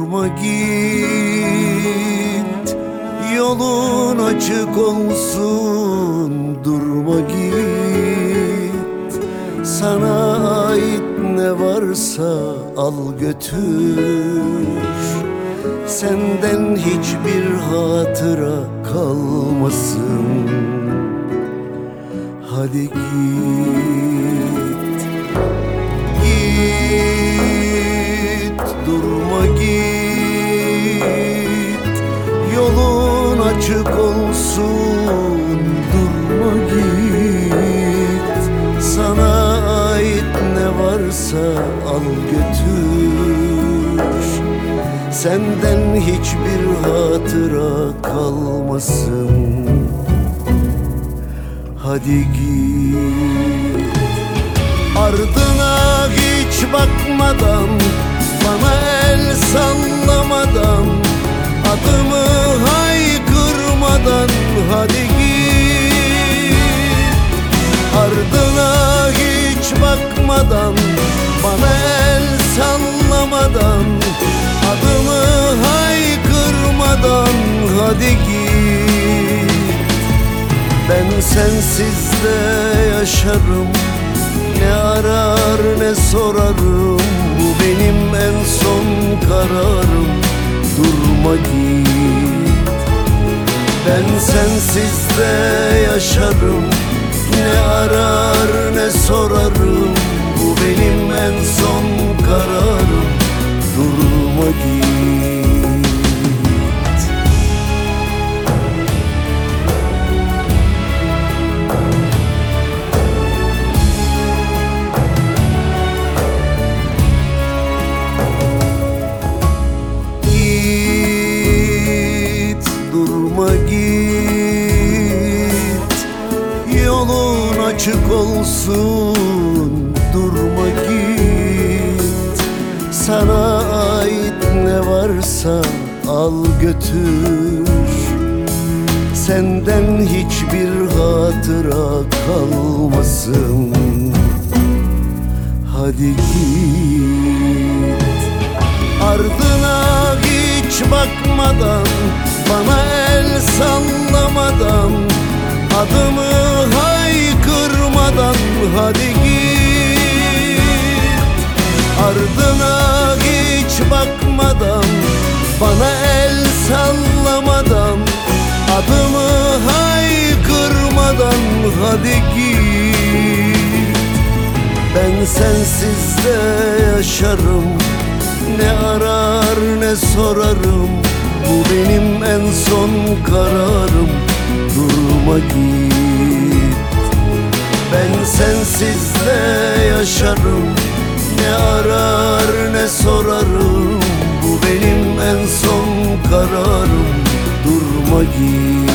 Durma git, yolun açık olsun. Durma git, sana ait ne varsa al götür. Senden hiçbir hatıra kalmasın. Hadi git, git, durma git, yolun açık olsun. Durma git, sana ait ne varsa al götür. Senden hiçbir hatıra kalmasın. Hadi git, ardına hiç bakmadan, bana el sallamadan, adımı haykırmadan. Hadi git, ardına hiç bakmadan, bana el sallamadan, adımı haykırmadan. Hadi git, ben sensiz de yaşarım. Ne arar ne sorarım, bu benim en son kararım. Durma git, ben sensiz de yaşarım. Ne arar ne sorarım, bu benim en son kararım. Durma git. Durma git, yolun açık olsun. Durma git, sana ait ne varsa al götür. Senden hiçbir hatıra kalmasın. Hadi git, ardına hiç bakmadan, bana el sallamadan, adımı haykırmadan. Hadi git, ardına hiç bakmadan, bana el sallamadan, adımı haykırmadan. Hadi git, ben sensiz de yaşarım. Ne arar ne sorarım, bu benim en son kararım. Durma git, ben sensiz de yaşarım. Ne arar ne sorarım, bu benim en son kararım. Durma git.